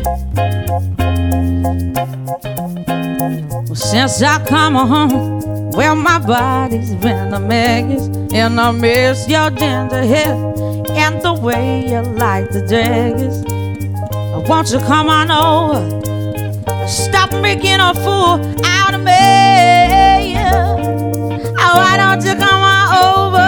Well, since I come home, well, my body's been a mess, and I miss your ginger hair and the way you like the dress. Won't you come on over? Stop making a fool out of me. Oh, why don't you come on over